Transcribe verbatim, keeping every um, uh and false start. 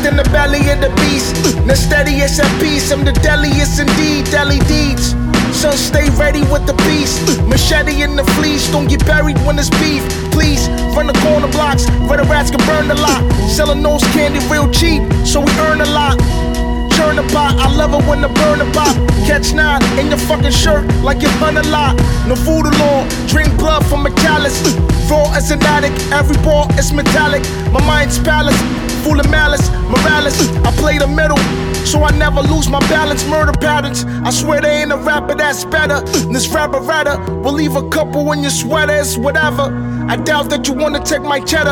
in the belly of the beast. The steadiest at peace, I'm the deadliest indeed, deadly deeds. So stay ready with the beast. Machete in the fleece, don't get buried when it's beef. Please, run the corner blocks, where the rats can burn the lot. Selling nose candy real cheap, so we earn a lot. Turn the pot, I love it when the burn the pop. Catch nine in your fucking shirt like you hunt a lot. No voodoo law, drink blood from a chalice. Raw as an addict, every ball is metallic. My mind's palace, full of malice, Morales. I play the middle, so I never lose my balance. Murder patterns, I swear there ain't a rapper that's better. This rapper rather will leave a couple in your sweater, it's whatever. I doubt that you wanna take my cheddar.